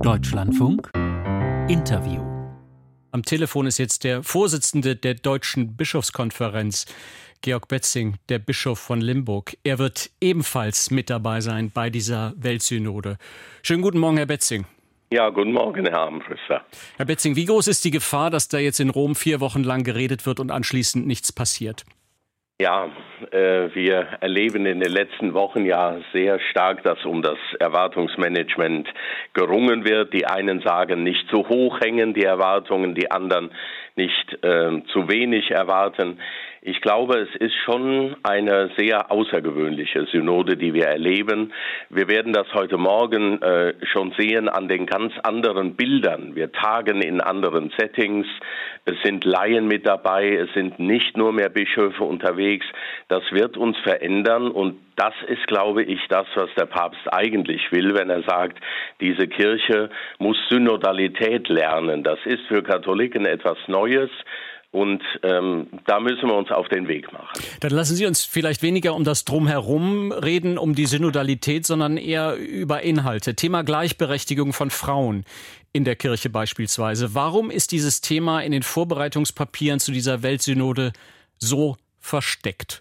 Deutschlandfunk Interview. Am Telefon ist jetzt der Vorsitzende der Deutschen Bischofskonferenz, Georg Betzing, der Bischof von Limburg. Er wird ebenfalls mit dabei sein bei dieser Weltsynode. Schönen guten Morgen, Herr Betzing. Ja, guten Morgen, Herr Armbruster. Herr Betzing, wie groß ist die Gefahr, dass da jetzt in Rom 4 Wochen lang geredet wird und anschließend nichts passiert? Ja, wir erleben in den letzten Wochen ja sehr stark, dass um das Erwartungsmanagement gerungen wird. Die einen sagen, nicht zu hoch hängen die Erwartungen, die anderen nicht zu wenig erwarten. Ich glaube, es ist schon eine sehr außergewöhnliche Synode, die wir erleben. Wir werden das heute Morgen schon sehen an den ganz anderen Bildern. Wir tagen in anderen Settings. Es sind Laien mit dabei. Es sind nicht nur mehr Bischöfe unterwegs. Das wird uns verändern und das ist, glaube ich, das, was der Papst eigentlich will, wenn er sagt, diese Kirche muss Synodalität lernen. Das ist für Katholiken etwas Neues. Und da müssen wir uns auf den Weg machen. Dann lassen Sie uns vielleicht weniger um das Drumherum reden, um die Synodalität, sondern eher über Inhalte. Thema Gleichberechtigung von Frauen in der Kirche beispielsweise. Warum ist dieses Thema in den Vorbereitungspapieren zu dieser Weltsynode so versteckt?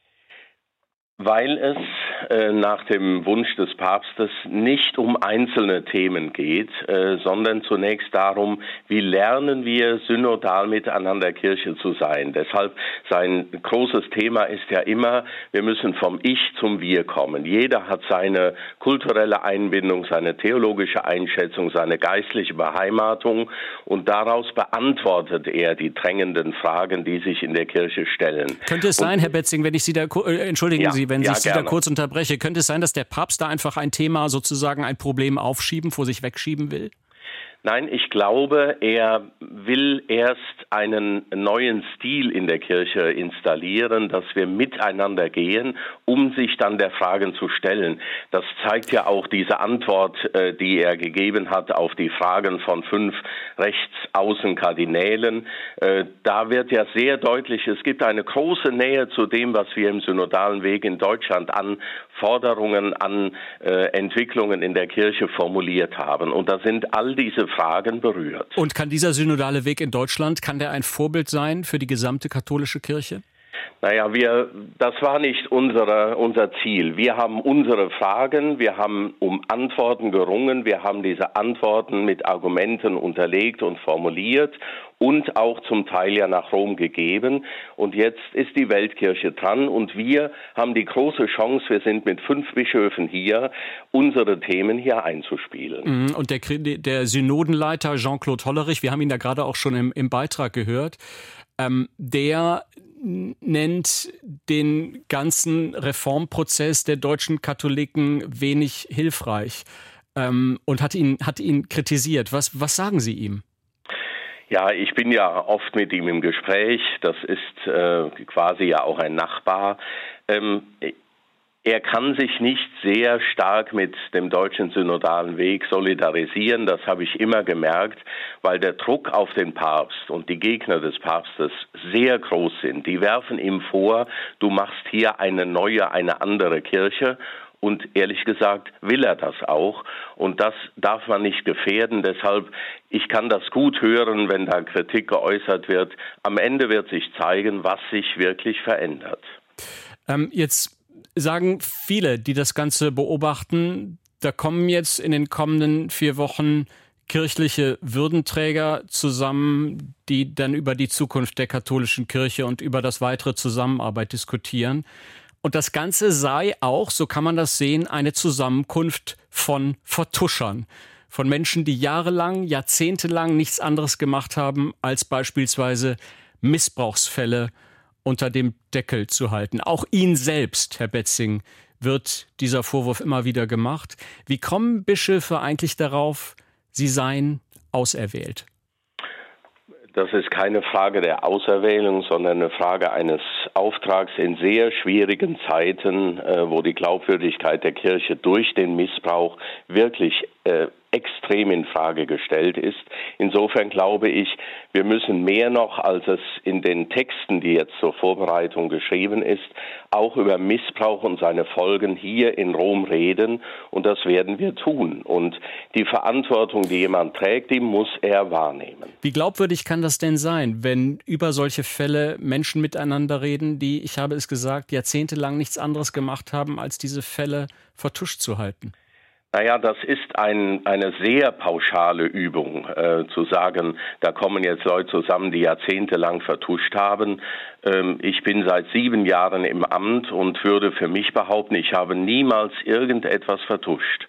Weil es nach dem Wunsch des Papstes nicht um einzelne Themen geht, sondern zunächst darum, wie lernen wir synodal miteinander Kirche zu sein. Deshalb sein großes Thema ist ja immer, wir müssen vom Ich zum Wir kommen. Jeder hat seine kulturelle Einbindung, seine theologische Einschätzung, seine geistliche Beheimatung und daraus beantwortet er die drängenden Fragen, die sich in der Kirche stellen. Könnte es sein, Herr Betzing, wenn ich Sie da, entschuldigen Sie, wenn ich Sie da kurz unterbreche, könnte es sein, dass der Papst da einfach ein Thema, sozusagen ein Problem aufschieben, vor sich wegschieben will? Nein, ich glaube, er will erst einen neuen Stil in der Kirche installieren, dass wir miteinander gehen, um sich dann der Fragen zu stellen. Das zeigt ja auch diese Antwort, die er gegeben hat auf die Fragen von 5 Rechtsaußenkardinälen. Da wird ja sehr deutlich, es gibt eine große Nähe zu dem, was wir im synodalen Weg in Deutschland an Forderungen, an Entwicklungen in der Kirche formuliert haben. Und da sind all diese Fragen berührt. Und kann dieser synodale Weg in Deutschland, kann der ein Vorbild sein für die gesamte katholische Kirche? Naja, das war nicht unser Ziel. Wir haben unsere Fragen, wir haben um Antworten gerungen, wir haben diese Antworten mit Argumenten unterlegt und formuliert und auch zum Teil ja nach Rom gegeben. Und jetzt ist die Weltkirche dran und wir haben die große Chance, wir sind mit 5 Bischöfen hier, unsere Themen hier einzuspielen. Und der Synodenleiter Jean-Claude Hollerich, wir haben ihn da gerade auch schon im Beitrag gehört, der nennt den ganzen Reformprozess der deutschen Katholiken wenig hilfreich und hat ihn kritisiert. Was sagen Sie ihm? Ja, ich bin ja oft mit ihm im Gespräch. Das ist quasi ja auch ein Nachbar. Er kann sich nicht sehr stark mit dem deutschen synodalen Weg solidarisieren, das habe ich immer gemerkt, weil der Druck auf den Papst und die Gegner des Papstes sehr groß sind. Die werfen ihm vor, du machst hier eine andere Kirche. Und ehrlich gesagt will er das auch. Und das darf man nicht gefährden. Deshalb, ich kann das gut hören, wenn da Kritik geäußert wird. Am Ende wird sich zeigen, was sich wirklich verändert. Jetzt sagen viele, die das Ganze beobachten, da kommen jetzt in den kommenden 4 Wochen kirchliche Würdenträger zusammen, die dann über die Zukunft der katholischen Kirche und über das weitere Zusammenarbeit diskutieren. Und das Ganze sei auch, so kann man das sehen, eine Zusammenkunft von Vertuschern. Von Menschen, die jahrelang, jahrzehntelang nichts anderes gemacht haben, als beispielsweise Missbrauchsfälle unter dem Deckel zu halten. Auch Ihnen selbst, Herr Betzing, wird dieser Vorwurf immer wieder gemacht. Wie kommen Bischöfe eigentlich darauf, sie seien auserwählt? Das ist keine Frage der Auserwählung, sondern eine Frage eines Auftrags in sehr schwierigen Zeiten, wo die Glaubwürdigkeit der Kirche durch den Missbrauch wirklich extrem extrem in Frage gestellt ist. Insofern glaube ich, wir müssen mehr noch, als es in den Texten, die jetzt zur Vorbereitung geschrieben ist, auch über Missbrauch und seine Folgen hier in Rom reden. Und das werden wir tun. Und die Verantwortung, die jemand trägt, die muss er wahrnehmen. Wie glaubwürdig kann das denn sein, wenn über solche Fälle Menschen miteinander reden, die, ich habe es gesagt, jahrzehntelang nichts anderes gemacht haben, als diese Fälle vertuscht zu halten? Naja, das ist eine sehr pauschale Übung, zu sagen, da kommen jetzt Leute zusammen, die jahrzehntelang vertuscht haben. Ich bin seit 7 Jahren im Amt und würde für mich behaupten, ich habe niemals irgendetwas vertuscht.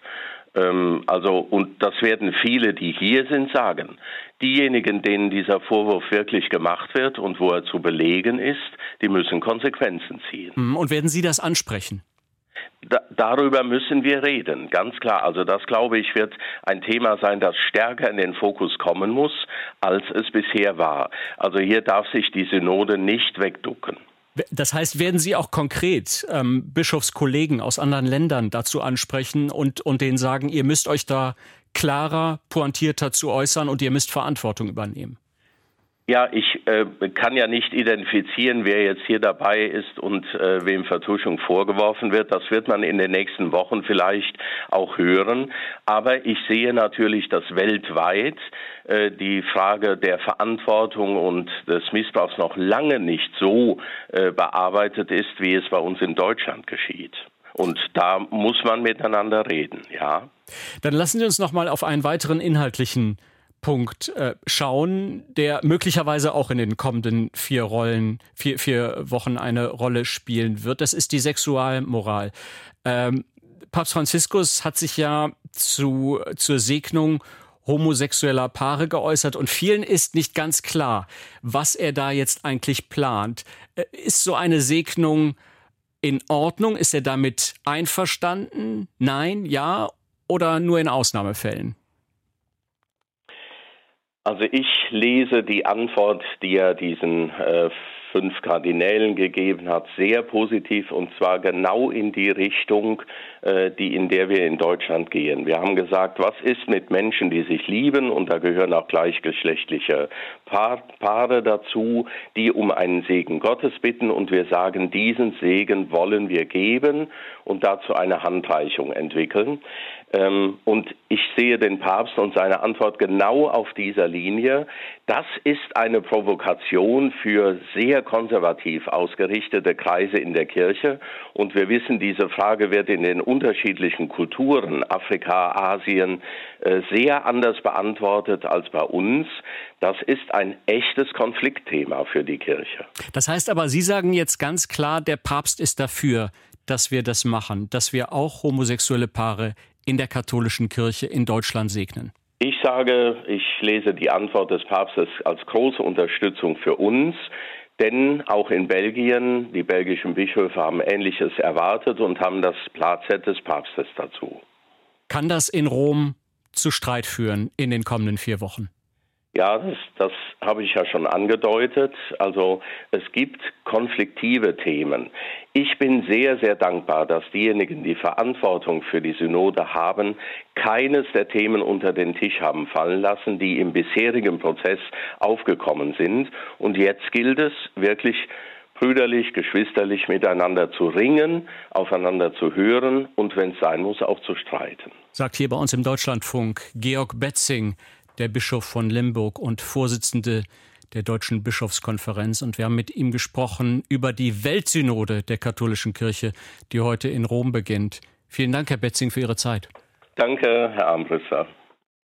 Und das werden viele, die hier sind, sagen. Diejenigen, denen dieser Vorwurf wirklich gemacht wird und wo er zu belegen ist, die müssen Konsequenzen ziehen. Und werden Sie das ansprechen? Darüber müssen wir reden, ganz klar. Also das, glaube ich, wird ein Thema sein, das stärker in den Fokus kommen muss, als es bisher war. Also hier darf sich die Synode nicht wegducken. Das heißt, werden Sie auch konkret Bischofskollegen aus anderen Ländern dazu ansprechen und denen sagen, ihr müsst euch da klarer, pointierter zu äußern und ihr müsst Verantwortung übernehmen? Ja, ich kann ja nicht identifizieren, wer jetzt hier dabei ist und wem Vertuschung vorgeworfen wird. Das wird man in den nächsten Wochen vielleicht auch hören. Aber ich sehe natürlich, dass weltweit die Frage der Verantwortung und des Missbrauchs noch lange nicht so bearbeitet ist, wie es bei uns in Deutschland geschieht. Und da muss man miteinander reden, ja. Dann lassen Sie uns noch mal auf einen weiteren inhaltlichen Punkt schauen, der möglicherweise auch in den kommenden 4 Wochen eine Rolle spielen wird. Das ist die Sexualmoral. Papst Franziskus hat sich ja zur Segnung homosexueller Paare geäußert und vielen ist nicht ganz klar, was er da jetzt eigentlich plant. Ist so eine Segnung in Ordnung? Ist er damit einverstanden? Nein, ja oder nur in Ausnahmefällen? Also ich lese die Antwort, die er diesen 5 Kardinälen gegeben hat, sehr positiv und zwar genau in die Richtung, in der wir in Deutschland gehen. Wir haben gesagt, was ist mit Menschen, die sich lieben, und da gehören auch gleichgeschlechtliche Paare dazu, die um einen Segen Gottes bitten, und wir sagen, diesen Segen wollen wir geben und dazu eine Handreichung entwickeln. Und ich sehe den Papst und seine Antwort genau auf dieser Linie. Das ist eine Provokation für sehr konservativ ausgerichtete Kreise in der Kirche. Und wir wissen, diese Frage wird in den unterschiedlichen Kulturen, Afrika, Asien, sehr anders beantwortet als bei uns. Das ist ein echtes Konfliktthema für die Kirche. Das heißt aber, Sie sagen jetzt ganz klar, der Papst ist dafür, dass wir das machen, dass wir auch homosexuelle Paare in der katholischen Kirche in Deutschland segnen? Ich sage, ich lese die Antwort des Papstes als große Unterstützung für uns, denn auch in Belgien, die belgischen Bischöfe haben Ähnliches erwartet und haben das Plazett des Papstes dazu. Kann das in Rom zu Streit führen in den kommenden 4 Wochen? Ja, das habe ich ja schon angedeutet. Also es gibt konfliktive Themen. Ich bin sehr, sehr dankbar, dass diejenigen, die Verantwortung für die Synode haben, keines der Themen unter den Tisch haben fallen lassen, die im bisherigen Prozess aufgekommen sind. Und jetzt gilt es wirklich brüderlich, geschwisterlich miteinander zu ringen, aufeinander zu hören und, wenn es sein muss, auch zu streiten. Sagt hier bei uns im Deutschlandfunk Georg Betzing, der Bischof von Limburg und Vorsitzende der Deutschen Bischofskonferenz. Und wir haben mit ihm gesprochen über die Weltsynode der katholischen Kirche, die heute in Rom beginnt. Vielen Dank, Herr Betzing, für Ihre Zeit. Danke, Herr Armbruster.